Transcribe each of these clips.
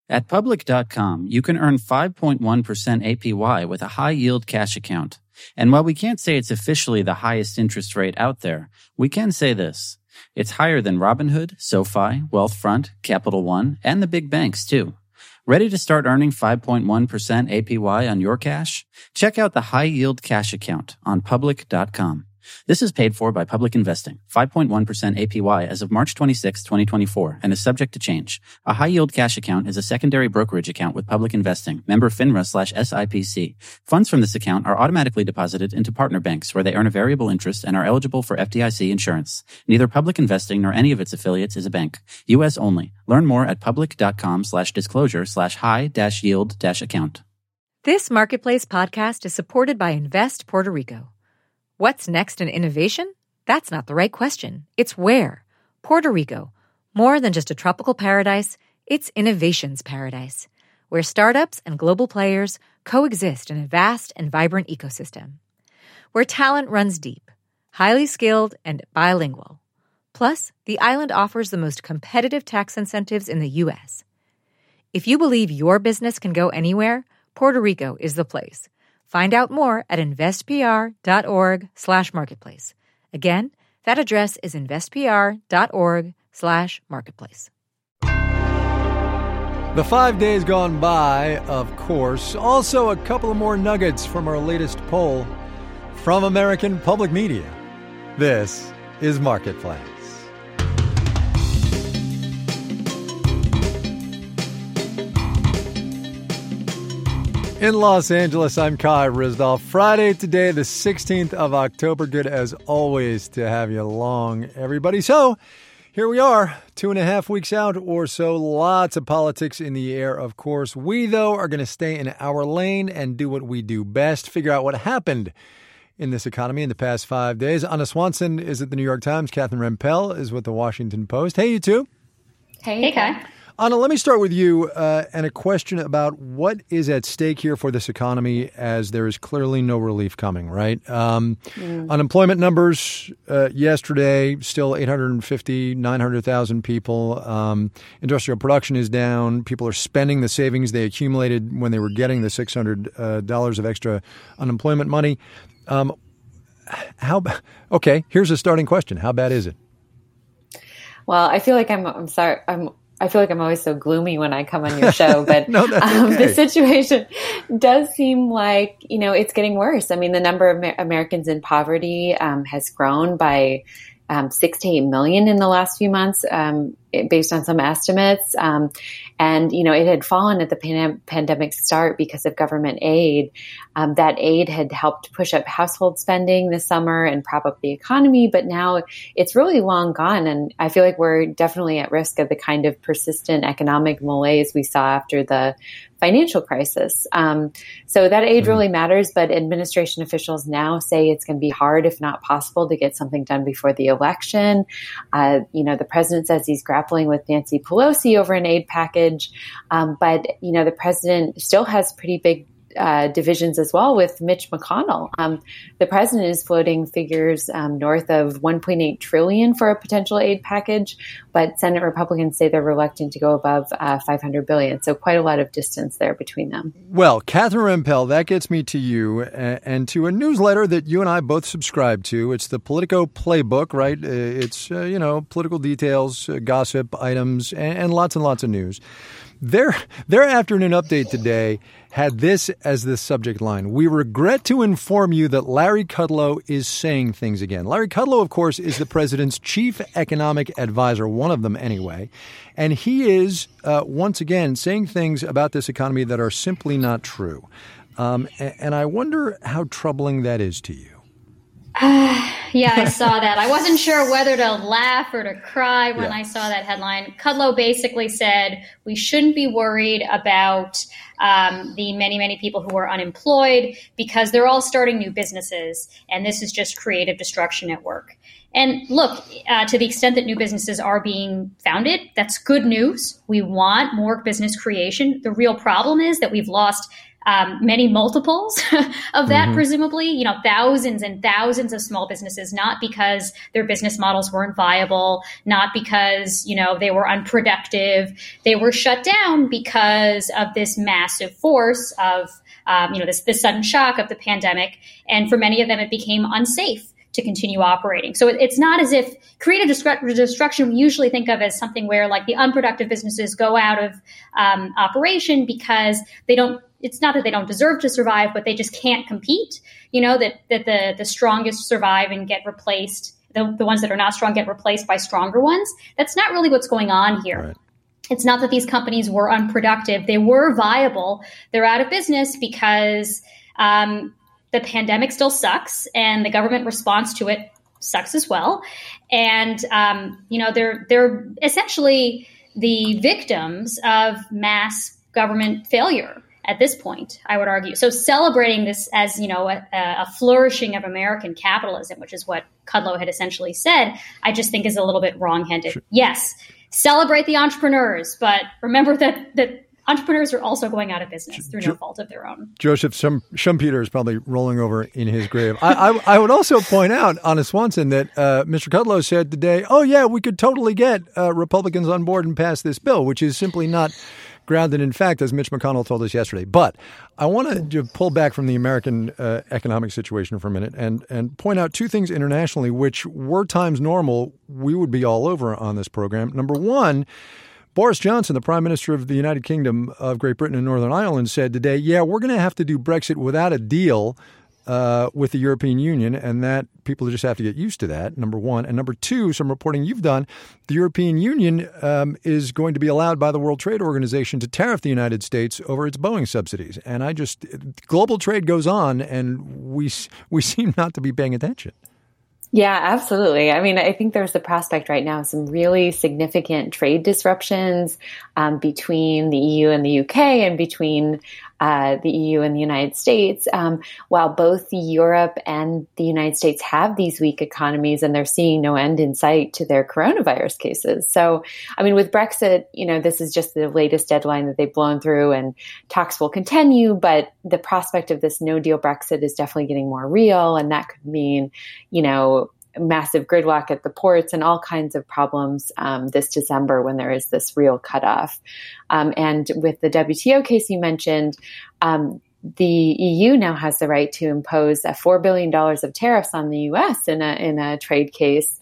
At Public.com, you can earn 5.1% APY with a high-yield cash account. And while we can't say it's officially the highest interest rate out there, we can say this. It's higher than Robinhood, SoFi, Wealthfront, Capital One, and the big banks, too. Ready to start earning 5.1% APY on your cash? Check out the high-yield cash account on Public.com. This is paid for by Public Investing, 5.1% APY as of March 26, 2024, and is subject to change. A high-yield cash account is a secondary brokerage account with Public Investing, member FINRA/SIPC. Funds from this account are automatically deposited into partner banks where they earn a variable interest and are eligible for FDIC insurance. Neither Public Investing nor any of its affiliates is a bank. U.S. only. Learn more at public.com/disclosure/high-yield-account. This Marketplace podcast is supported by Invest Puerto Rico. What's next in innovation? That's not the right question. It's where. Puerto Rico. More than just a tropical paradise, it's innovation's paradise, where startups and global players coexist in a vast and vibrant ecosystem. Where talent runs deep, highly skilled, and bilingual. Plus, the island offers the most competitive tax incentives in the U.S. If you believe your business can go anywhere, Puerto Rico is the place. Find out more at investpr.org/marketplace. Again, that address is investpr.org/marketplace. The 5 days gone by, of course. Also, a couple of more nuggets from our latest poll from American Public Media. This is Marketplace. In Los Angeles, I'm Kai Ryssdal. Friday today, the 16th of October. Good as always to have you along, everybody. So here we are, 2.5 weeks out or so. Lots of politics in the air, of course. We, though, are going to stay in our lane and do what we do best, figure out what happened in this economy in the past 5 days. Anna Swanson is at the New York Times. Catherine Rempel is with the Washington Post. Hey, you two. Hey, Kai. Anna, let me start with you and a question about what is at stake here for this economy, as there is clearly no relief coming, right? Unemployment numbers yesterday, still 900,000 people. Industrial production is down. People are spending the savings they accumulated when they were getting the $600 of extra unemployment money. Okay, here's a starting question. How bad is it? Well, I feel like I feel like I'm always so gloomy when I come on your show, but no, that's okay. The situation does seem like, it's getting worse. I mean, the number of Americans in poverty has grown by 6 to 8 million in the last few months, based on some estimates. And, it had fallen at the pandemic start because of government aid. That aid had helped push up household spending this summer and prop up the economy, but now it's really long gone. And I feel like we're definitely at risk of the kind of persistent economic malaise we saw after the financial crisis. So that aid really matters, but administration officials now say it's going to be hard, if not possible, to get something done before the election. The president says he's grappling with Nancy Pelosi over an aid package. But the president still has pretty big divisions as well with Mitch McConnell. The president is floating figures north of $1.8 trillion for a potential aid package, but Senate Republicans say they're reluctant to go above $500 billion. So quite a lot of distance there between them. Well, Catherine Rempel, that gets me to you and to a newsletter that you and I both subscribe to. It's the Politico Playbook, right? It's, political details, gossip items, and lots of news. Their afternoon update today had this as the subject line: "We regret to inform you that Larry Kudlow is saying things again." Larry Kudlow, of course, is the president's chief economic advisor, one of them anyway. And he is, once again, saying things about this economy that are simply not true. And I wonder how troubling that is to you. Yeah, I saw that. I wasn't sure whether to laugh or to cry when I saw that headline. Kudlow basically said we shouldn't be worried about the many people who are unemployed because they're all starting new businesses, and this is just creative destruction at work. And look, to the extent that new businesses are being founded, that's good news. We want more business creation. The real problem is that we've lost many multiples of that, presumably, thousands and thousands of small businesses, not because their business models weren't viable, not because, they were unproductive. They were shut down because of this massive force of, this sudden shock of the pandemic. And for many of them, it became unsafe to continue operating. So it's not as if creative destruction we usually think of as something where like the unproductive businesses go out of operation because it's not that they don't deserve to survive, but they just can't compete. That the strongest survive and get replaced. The ones that are not strong get replaced by stronger ones. That's not really what's going on here. Right. It's not that these companies were unproductive. They were viable. They're out of business because the pandemic still sucks and the government response to it sucks as well. And, they're essentially the victims of mass government failure at this point, I would argue. So celebrating this as, a flourishing of American capitalism, which is what Kudlow had essentially said, I just think is a little bit wrong-handed. Sure. Yes, celebrate the entrepreneurs, but remember that entrepreneurs are also going out of business through no fault of their own. Joseph Schumpeter is probably rolling over in his grave. I would also point out, Anna Swanson, that Mr. Kudlow said today, oh, yeah, we could totally get Republicans on board and pass this bill, which is simply not grounded in fact, as Mitch McConnell told us yesterday. But I want to pull back from the American economic situation for a minute and point out two things internationally, which were times normal, we would be all over on this program. Number one, Boris Johnson, the Prime Minister of the United Kingdom of Great Britain and Northern Ireland, said today, yeah, we're going to have to do Brexit without a deal with the European Union, and that people just have to get used to that, number one. And number two, some reporting you've done, the European Union is going to be allowed by the World Trade Organization to tariff the United States over its Boeing subsidies. And global trade goes on, and we seem not to be paying attention. Yeah, absolutely. I mean, I think there's a prospect right now of some really significant trade disruptions between the EU and the UK and between the EU and the United States, while both Europe and the United States have these weak economies and they're seeing no end in sight to their coronavirus cases. So, I mean, with Brexit, this is just the latest deadline that they've blown through and talks will continue, but the prospect of this no deal Brexit is definitely getting more real. And that could mean, massive gridlock at the ports and all kinds of problems this December when there is this real cutoff. And with the WTO case you mentioned, the EU now has the right to impose $4 billion of tariffs on the U.S. in a trade case.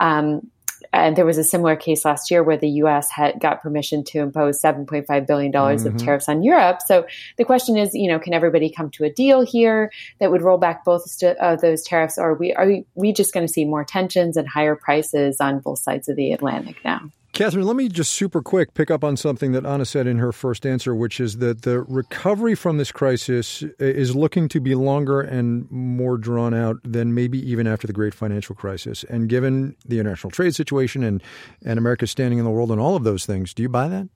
And there was a similar case last year where the U.S. had got permission to impose $7.5 billion of tariffs on Europe. So the question is, can everybody come to a deal here that would roll back both of those tariffs? Or are we just going to see more tensions and higher prices on both sides of the Atlantic now? Catherine, let me just super quick pick up on something that Anna said in her first answer, which is that the recovery from this crisis is looking to be longer and more drawn out than maybe even after the great financial crisis. And given the international trade situation and America's standing in the world and all of those things, do you buy that?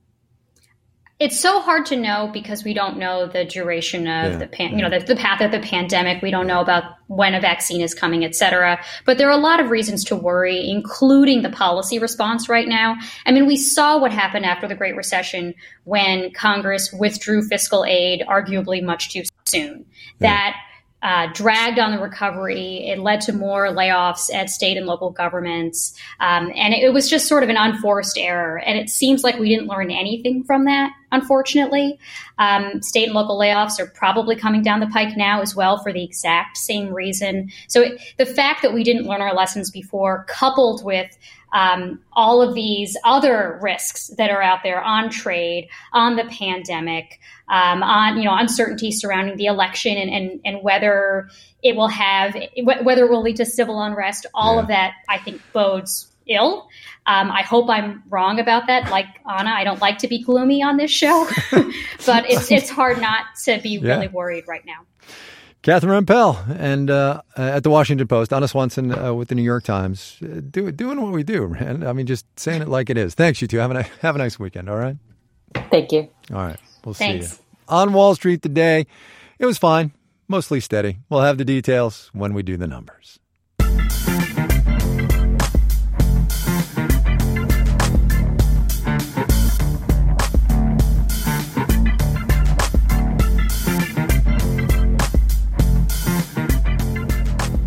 It's so hard to know because we don't know the duration of the path of the pandemic. We don't know about when a vaccine is coming, et cetera. But there are a lot of reasons to worry, including the policy response right now. I mean, we saw what happened after the Great Recession when Congress withdrew fiscal aid, arguably much too soon. That dragged on the recovery. It led to more layoffs at state and local governments. And it was just sort of an unforced error. And it seems like we didn't learn anything from that, unfortunately. State and local layoffs are probably coming down the pike now as well for the exact same reason. So the fact that we didn't learn our lessons before, coupled with all of these other risks that are out there on trade, on the pandemic, on uncertainty surrounding the election and whether it will lead to civil unrest, all of that I think bodes ill. I hope I'm wrong about that. Like Anna, I don't like to be gloomy on this show, but it's hard not to be really worried right now. Catherine Rampell and at the Washington Post, Anna Swanson with the New York Times, doing what we do, man. I mean, just saying it like it is. Thanks, you two. Have a nice weekend, all right? Thank you. All right. We'll see you. On Wall Street today, it was fine, mostly steady. We'll have the details when we do the numbers.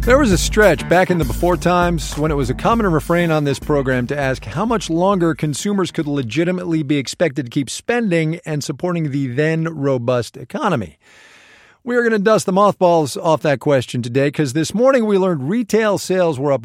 There was a stretch back in the before times when it was a common refrain on this program to ask how much longer consumers could legitimately be expected to keep spending and supporting the then robust economy. We are going to dust the mothballs off that question today because this morning we learned retail sales were up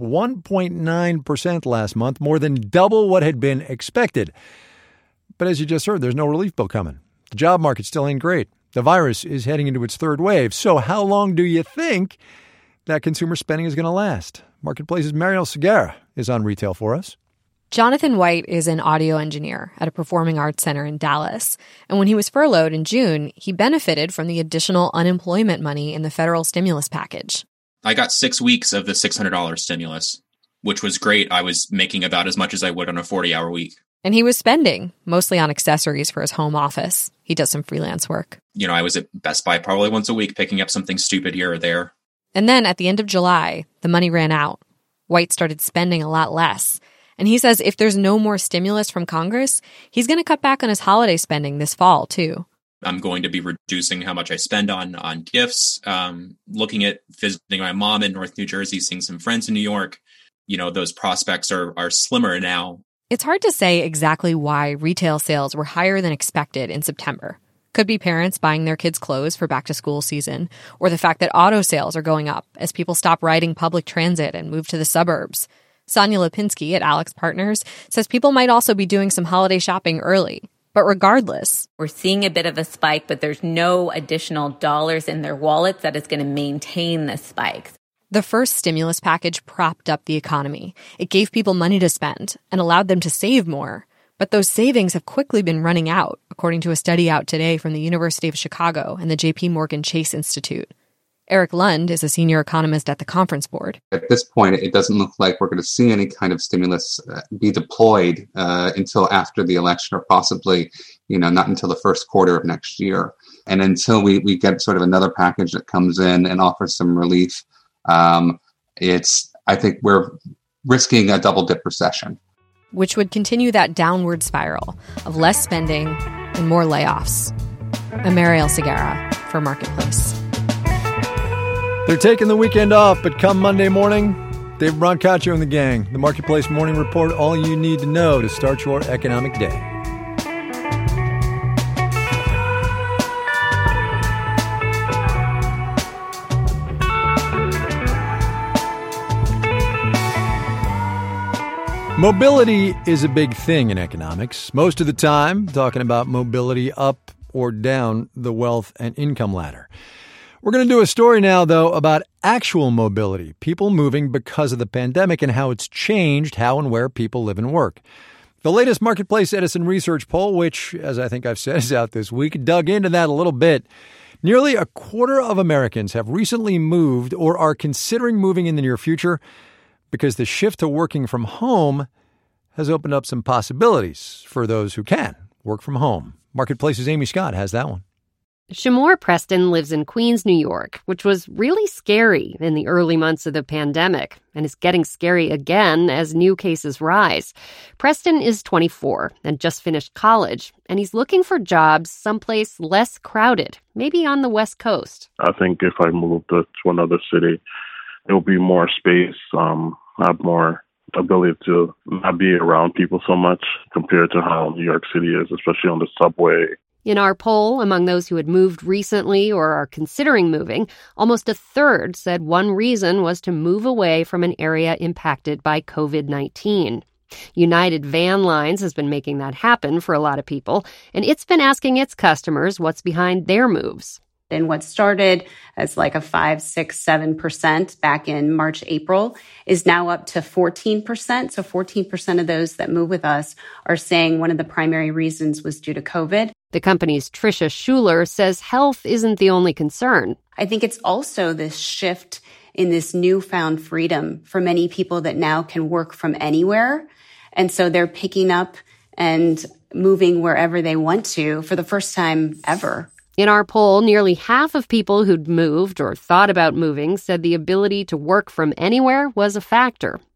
1.9% last month, more than double what had been expected. But as you just heard, there's no relief bill coming. The job market still ain't great. The virus is heading into its third wave. So how long do you think that consumer spending is going to last? Marketplace's Mariel Segarra is on retail for us. Jonathan White is an audio engineer at a performing arts center in Dallas. And when he was furloughed in June, he benefited from the additional unemployment money in the federal stimulus package. I got 6 weeks of the $600 stimulus, which was great. I was making about as much as I would on a 40-hour week. And he was spending, mostly on accessories for his home office. He does some freelance work. You know, I was at Best Buy probably once a week picking up something stupid here or there. And then at the end of July, the money ran out. White started spending a lot less. And he says if there's no more stimulus from Congress, he's going to cut back on his holiday spending this fall, too. I'm going to be reducing how much I spend on gifts, looking at visiting my mom in North New Jersey, seeing some friends in New York. You know, those prospects are slimmer now. It's hard to say exactly why retail sales were higher than expected in September. Could be parents buying their kids' clothes for back-to-school season, or the fact that auto sales are going up as people stop riding public transit and move to the suburbs. Sonia Lipinski at Alex Partners says people might also be doing some holiday shopping early. But regardless, we're seeing a bit of a spike, but there's no additional dollars in their wallets that is going to maintain the spikes. The first stimulus package propped up the economy. It gave people money to spend and allowed them to save more. But those savings have quickly been running out, according to a study out today from the University of Chicago and the J.P. Morgan Chase Institute. Eric Lund is a senior economist at the Conference Board. At this point, it doesn't look like we're going to see any kind of stimulus be deployed until after the election, or possibly, not until the first quarter of next year. And until we get sort of another package that comes in and offers some relief, I think we're risking a double dip recession, which would continue that downward spiral of less spending and more layoffs. I'm Mariel Segarra for Marketplace. They're taking the weekend off, but come Monday morning, Dave Brancaccio and the gang, the Marketplace Morning Report, all you need to know to start your economic day. Mobility is a big thing in economics. Most of the time, talking about mobility up or down the wealth and income ladder. We're going to do a story now, though, about actual mobility, people moving because of the pandemic and how it's changed how and where people live and work. The latest Marketplace Edison research poll, which, as I think I've said, is out this week, dug into that a little bit. Nearly a quarter of Americans have recently moved or are considering moving in the near future because the shift to working from home has opened up some possibilities for those who can work from home. Marketplace's Amy Scott has that one. Shamor Preston lives in Queens, New York, which was really scary in the early months of the pandemic and is getting scary again as new cases rise. Preston is 24 and just finished college, and he's looking for jobs someplace less crowded, maybe on the West Coast. I think if I moved to another city, there will be more space, have more ability to not be around people so much compared to how New York City is, especially on the subway. In our poll, among those who had moved recently or are considering moving, almost a third said one reason was to move away from an area impacted by COVID-19. United Van Lines has been making that happen for a lot of people, and it's been asking its customers what's behind their moves. And what started as like a 5, 6, 7% back in March, April is now up to 14%. So 14% of those that move with us are saying one of the primary reasons was due to COVID. The company's Tricia Schuler says health isn't the only concern. I think it's also this shift in this newfound freedom for many people that now can work from anywhere. And so they're picking up and moving wherever they want to for the first time ever. In our poll, nearly half of people who'd moved or thought about moving said the ability to work from anywhere was a factor.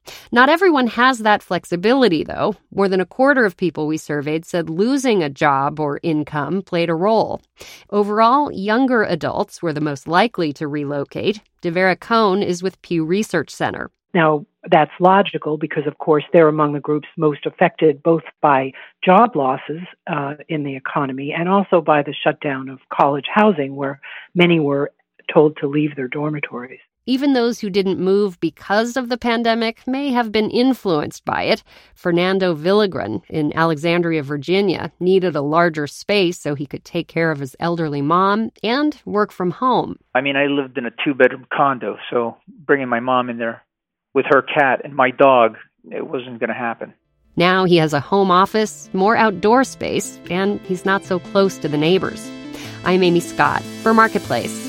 Not everyone has that flexibility, though. More than a quarter of people we surveyed said losing a job or income played a role. Overall, younger adults were the most likely to relocate. Devera Cohn is with Pew Research Center. Now, that's logical because, of course, they're among the groups most affected both by job losses in the economy and also by the shutdown of college housing, where many were told to leave their dormitories. Even those who didn't move because of the pandemic may have been influenced by it. Fernando Villagran in Alexandria, Virginia, needed a larger space so he could take care of his elderly mom and work from home. I mean, I lived in a 2-bedroom condo, so bringing my mom in there with her cat and my dog, it wasn't going to happen. Now he has a home office, more outdoor space, and he's not so close to the neighbors. I'm Amy Scott for Marketplace.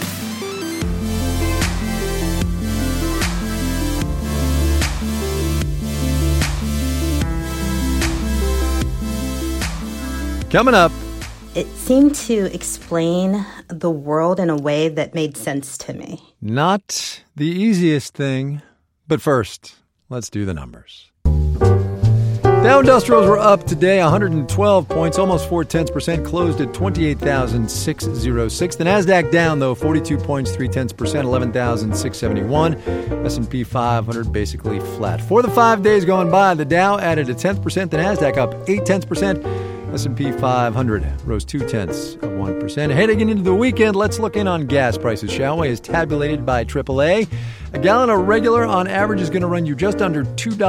Coming up. It seemed to explain the world in a way that made sense to me. Not the easiest thing, but first, let's do the numbers. Dow Industrials were up today 112 points, almost 0.4%, closed at 28,606. The Nasdaq down, though, 42 points, 0.3%, 11,671. S&P 500 basically flat. For the 5 days going by, the Dow added 0.1%, the Nasdaq up 0.8%. S&P 500 rose 0.2%. Heading into the weekend, let's look in on gas prices, shall we? As tabulated by AAA, a gallon of regular on average is going to run you just under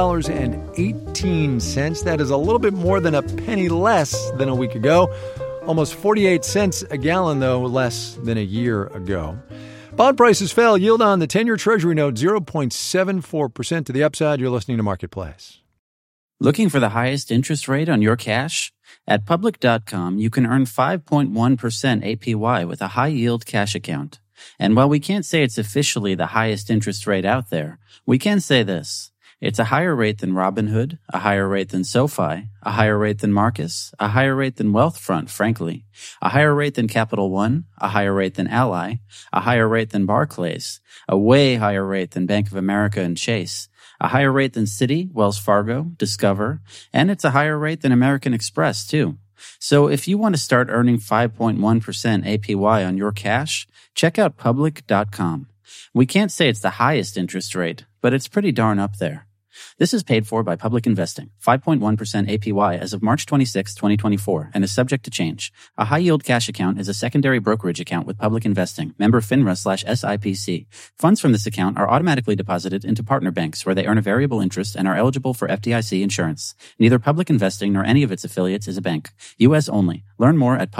$2.18. That is a little bit more than a penny less than a week ago. Almost 48 cents a gallon, though, less than a year ago. Bond prices fell. Yield on the 10-year Treasury note 0.74% to the upside. You're listening to Marketplace. Looking for the highest interest rate on your cash? At Public.com, you can earn 5.1% APY with a high-yield cash account. And while we can't say it's officially the highest interest rate out there, we can say this. It's a higher rate than Robinhood, a higher rate than SoFi, a higher rate than Marcus, a higher rate than Wealthfront, frankly, a higher rate than Capital One, a higher rate than Ally, a higher rate than Barclays, a way higher rate than Bank of America and Chase, a higher rate than Citi, Wells Fargo, Discover, and it's a higher rate than American Express, too. So if you want to start earning 5.1% APY on your cash, check out Public.com. We can't say it's the highest interest rate, but it's pretty darn up there. This is paid for by Public Investing, 5.1% APY as of March 26, 2024, and is subject to change. A high-yield cash account is a secondary brokerage account with Public Investing, member FINRA/SIPC. Funds from this account are automatically deposited into partner banks where they earn a variable interest and are eligible for FDIC insurance. Neither Public Investing nor any of its affiliates is a bank. U.S. only. Learn more at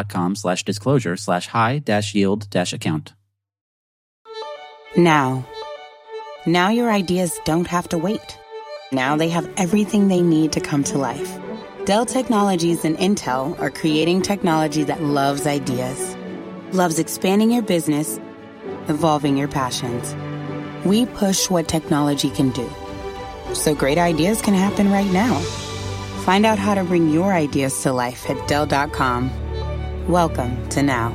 public.com/disclosure/high-yield-account. Now your ideas don't have to wait. Now they have everything they need to come to life. Dell Technologies and Intel are creating technology that loves ideas, loves expanding your business, evolving your passions. We push what technology can do, so great ideas can happen right now. Find out how to bring your ideas to life at Dell.com. Welcome to Now.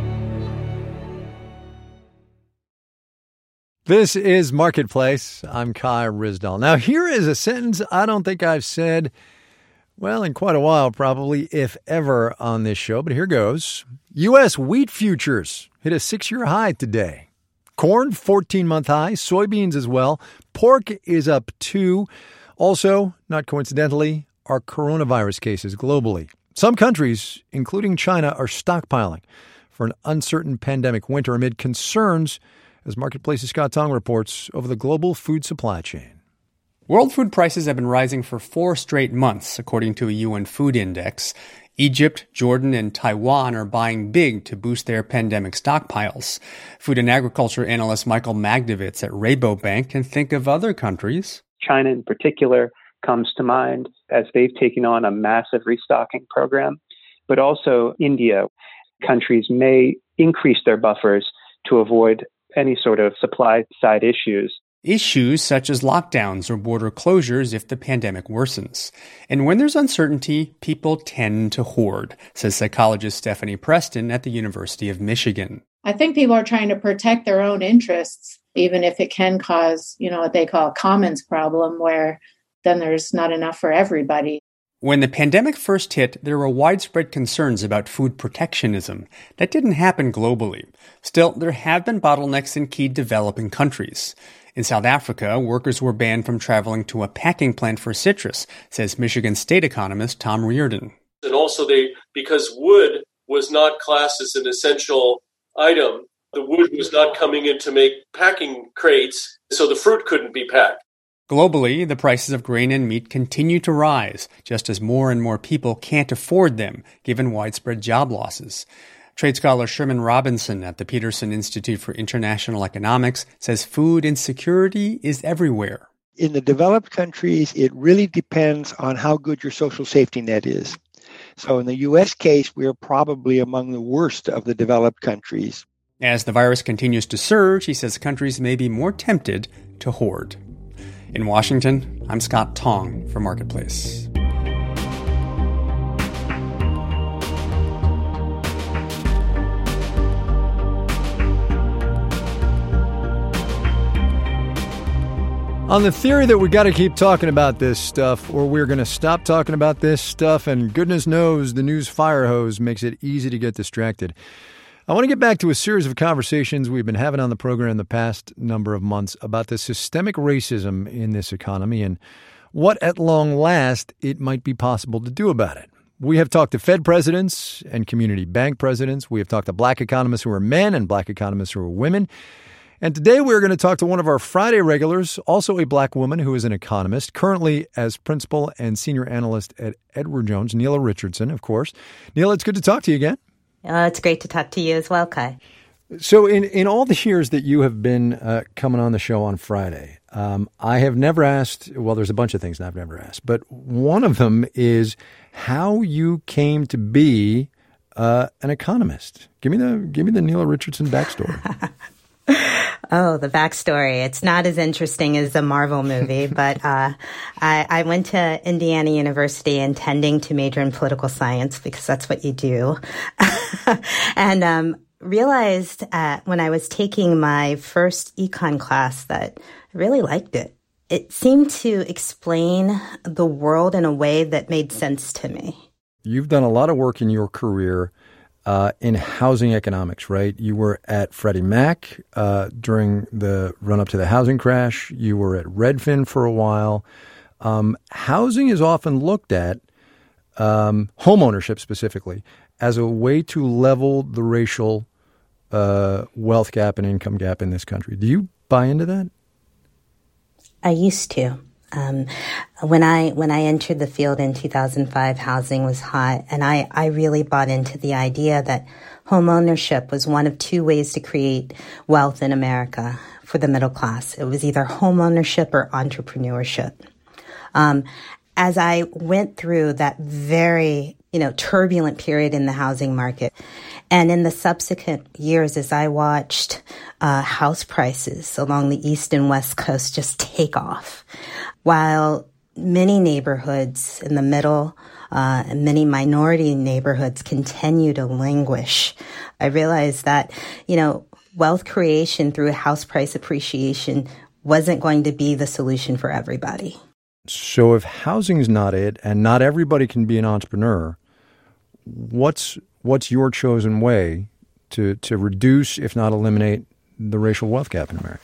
This is Marketplace. I'm Kai Ryssdal. Now, here is a sentence I don't think I've said, well, in quite a while, probably, if ever, on this show. But here goes. U.S. wheat futures hit a 6-year high today. Corn, 14-month high. Soybeans as well. Pork is up 2. Also, not coincidentally, are coronavirus cases globally. Some countries, including China, are stockpiling for an uncertain pandemic winter amid concerns, as Marketplace's Scott Tong reports, over the global food supply chain. World food prices have been rising for 4 straight months, according to a UN food index. Egypt, Jordan, and Taiwan are buying big to boost their pandemic stockpiles. Food and agriculture analyst Michael Magdovitz at Rabobank can think of other countries. China in particular comes to mind as they've taken on a massive restocking program, but also India. Countries may increase their buffers to avoid any sort of supply side issues. Issues such as lockdowns or border closures if the pandemic worsens. And when there's uncertainty, people tend to hoard, says psychologist Stephanie Preston at the University of Michigan. I think people are trying to protect their own interests even if it can cause, what they call a commons problem, where then there's not enough for everybody. When the pandemic first hit, there were widespread concerns about food protectionism. That didn't happen globally. Still, there have been bottlenecks in key developing countries. In South Africa, workers were banned from traveling to a packing plant for citrus, says Michigan State economist Tom Reardon. And also because wood was not classed as an essential item, the wood was not coming in to make packing crates, so the fruit couldn't be packed. Globally, the prices of grain and meat continue to rise, just as more and more people can't afford them, given widespread job losses. Trade scholar Sherman Robinson at the Peterson Institute for International Economics says food insecurity is everywhere. In the developed countries, it really depends on how good your social safety net is. So in the U.S. case, we're probably among the worst of the developed countries. As the virus continues to surge, he says countries may be more tempted to hoard. In Washington, I'm Scott Tong for Marketplace. On the theory that we got to keep talking about this stuff, or we're going to stop talking about this stuff, and goodness knows the news fire hose makes it easy to get distracted. I want to get back to a series of conversations we've been having on the program the past number of months about the systemic racism in this economy and what, at long last, it might be possible to do about it. We have talked to Fed presidents and community bank presidents. We have talked to black economists who are men and black economists who are women. And today we're going to talk to one of our Friday regulars, also a black woman who is an economist, currently as principal and senior analyst at Edward Jones, Neela Richardson, of course. Neela, it's good to talk to you again. It's great to talk to you as well, Kai. So in all the years that you have been coming on the show on Friday, I have never asked, well, there's a bunch of things I've never asked, but one of them is how you came to be an economist. Give me the Neela Richardson backstory. Oh, the backstory. It's not as interesting as the Marvel movie, but I went to Indiana University intending to major in political science because that's what you do. And realized when I was taking my first econ class that I really liked it. It seemed to explain the world in a way that made sense to me. You've done a lot of work in your career in housing economics, right? You were at Freddie Mac during the run-up to the housing crash. You were at Redfin for a while. Housing is often looked at, home ownership specifically, as a way to level the racial wealth gap and income gap in this country. Do you buy into that? I used to. When I entered the field in 2005, housing was hot, and I really bought into the idea that home ownership was one of two ways to create wealth in America for the middle class. It was either home ownership or entrepreneurship. As I went through that very, turbulent period in the housing market, and in the subsequent years, as I watched house prices along the East and West Coast just take off, while many neighborhoods in the middle and many minority neighborhoods continue to languish, I realized that, wealth creation through house price appreciation wasn't going to be the solution for everybody. So if housing's not it, and not everybody can be an entrepreneur, what's your chosen way to reduce, if not eliminate, the racial wealth gap in America?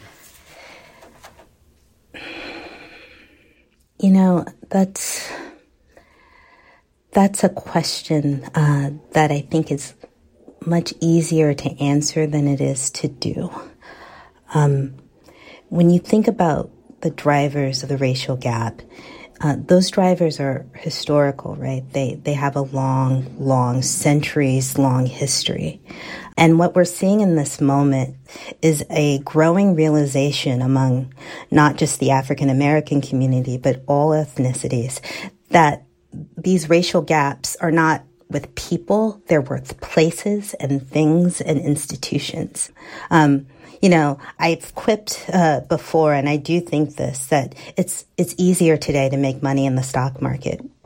That's a question that I think is much easier to answer than it is to do. When you think about the drivers of the racial gap, those drivers are historical, right? They have a long, centuries-long history. And what we're seeing in this moment is a growing realization among not just the African American community, but all ethnicities, that these racial gaps are not with people, they're with places and things and institutions. I've quipped before, and I do think this, that it's easier today to make money in the stock market.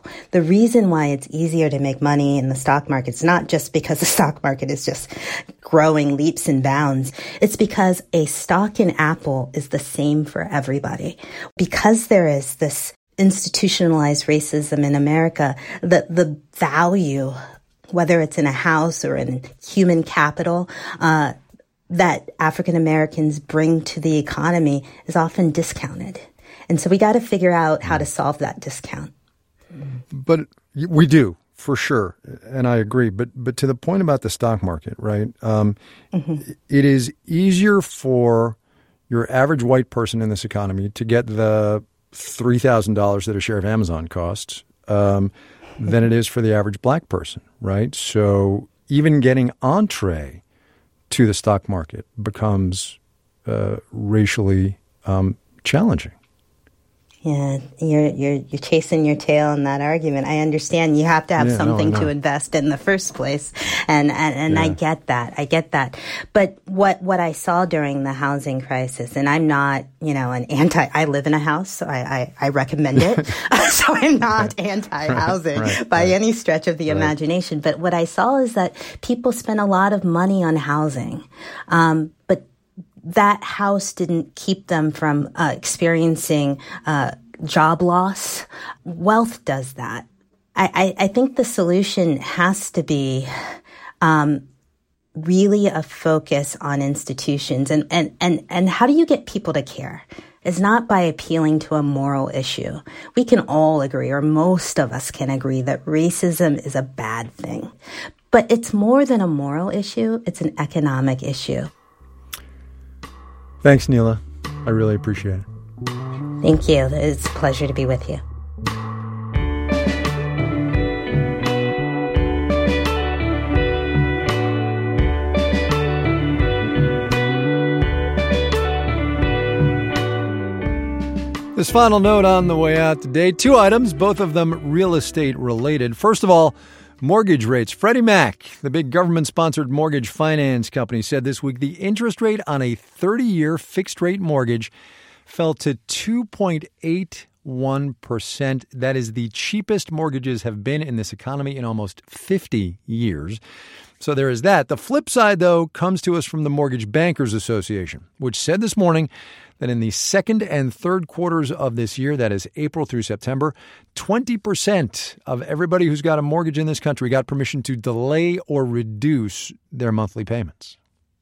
The reason why it's easier to make money in the stock market is not just because the stock market is just growing leaps and bounds. It's because a stock in Apple is the same for everybody. Because there is this institutionalized racism in America, the value, whether it's in a house or in human capital, that African Americans bring to the economy is often discounted. And so we got to figure out how to solve that discount. But we do, for sure. And I agree. But to the point about the stock market, right? It is easier for your average white person in this economy to get the $3,000 that a share of Amazon costs than it is for the average black person, right? So even getting entree to the stock market becomes racially challenging. Yeah, you're chasing your tail in that argument. I understand you have to have something to invest in the first place, and I get that. But what I saw during the housing crisis, and I'm not, I live in a house, so I recommend it. So I'm not anti-housing by any stretch of the imagination. But what I saw is that people spend a lot of money on housing, but that house didn't keep them from experiencing job loss. Wealth does that. I think the solution has to be really a focus on institutions. And how do you get people to care? It's not by appealing to a moral issue. We can all agree, or most of us can agree, that racism is a bad thing. But it's more than a moral issue. It's an economic issue. Thanks, Neela. I really appreciate it. Thank you. It's a pleasure to be with you. This final note on the way out today. 2 items, both of them real estate related. First of all, mortgage rates. Freddie Mac, the big government-sponsored mortgage finance company, said this week the interest rate on a 30-year fixed-rate mortgage fell to 2.81%. That is the cheapest mortgages have been in this economy in almost 50 years. So there is that. The flip side, though, comes to us from the Mortgage Bankers Association, which said this morning that in the second and third quarters of this year, that is April through September, 20% of everybody who's got a mortgage in this country got permission to delay or reduce their monthly payments.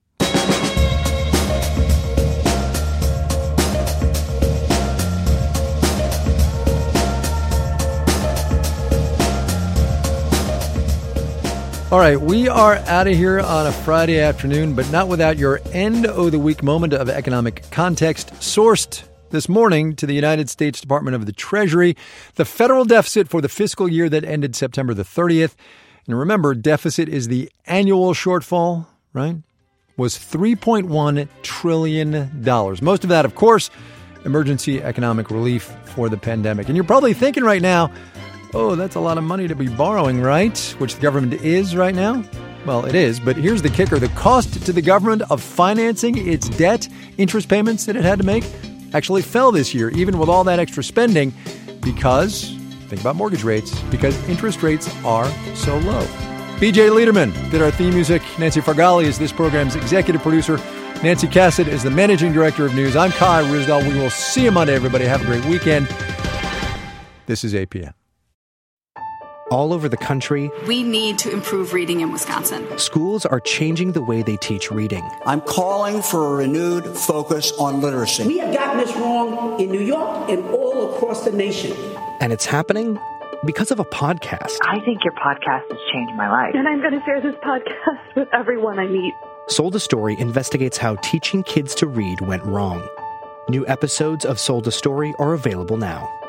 All right, we are out of here on a Friday afternoon, but not without your end of the week moment of economic context, sourced this morning to the United States Department of the Treasury. The federal deficit for the fiscal year that ended September the 30th, and remember, deficit is the annual shortfall, right, was $3.1 trillion. Most of that, of course, emergency economic relief for the pandemic. And you're probably thinking right now, oh, that's a lot of money to be borrowing, right? Which the government is right now. Well, it is, but here's the kicker. The cost to the government of financing its debt, interest payments that it had to make, actually fell this year, even with all that extra spending, because, think about mortgage rates, because interest rates are so low. BJ Liederman did our theme music. Nancy Fargali is this program's executive producer. Nancy Cassett is the managing director of news. I'm Kai Ryssdal. We will see you Monday, everybody. Have a great weekend. This is APM. All over the country, we need to improve reading in Wisconsin. Schools are changing the way they teach reading. I'm calling for a renewed focus on literacy. We have gotten this wrong in New York and all across the nation. And it's happening because of a podcast. I think your podcast has changed my life. And I'm going to share this podcast with everyone I meet. Sold a Story investigates how teaching kids to read went wrong. New episodes of Sold a Story are available now.